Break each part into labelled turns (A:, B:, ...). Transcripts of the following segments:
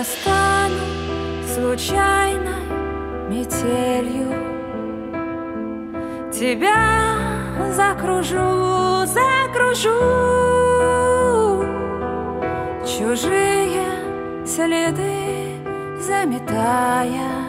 A: Я стану случайной метелью, тебя закружу, закружу, чужие следы заметая.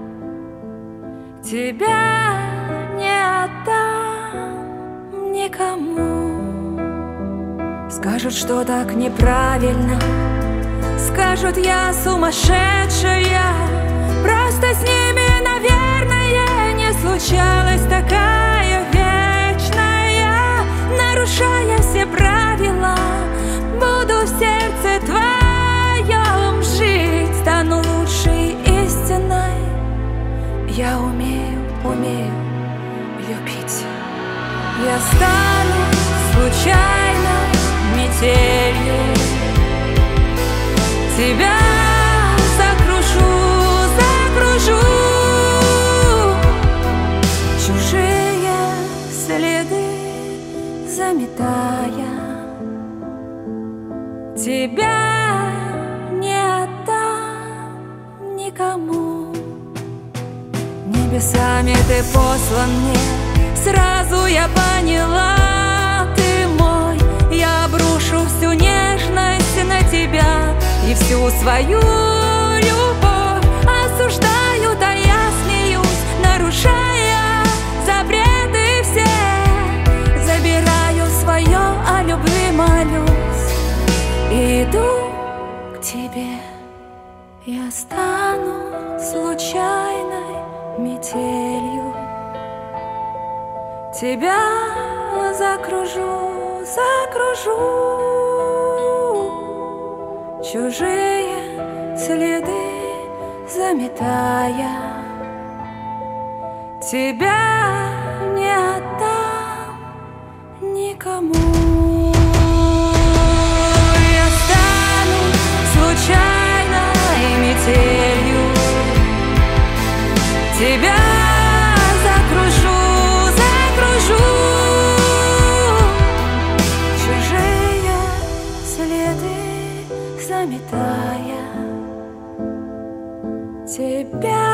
A: Тебя не отдам никому. Скажут, что так неправильно, скажут, я сумасшедшая. Просто с ними, наверное, не случалась такая вечная. Нарушая все правила, буду в сердце твоем жить. Стану лучшей истиной. Я умею любить. Я стану случайной метелью, тебя закружу, закружу, чужие следы заметая. Тебя не отдам никому. Небесами ты послан мне, сразу я поняла, ты мой. Я обрушу всю нежность на тебя и всю свою любовь. Осуждаю, да я смеюсь, нарушая запреты все. Забираю свое, о любви молюсь и иду к тебе. Я стану случайной метелью, тебя закружу, закружу, чужие следы заметая. Тебя не отдам никому. Я стану случайной метелью, тебя закружу, закружу, чужие следы заметая. Тебя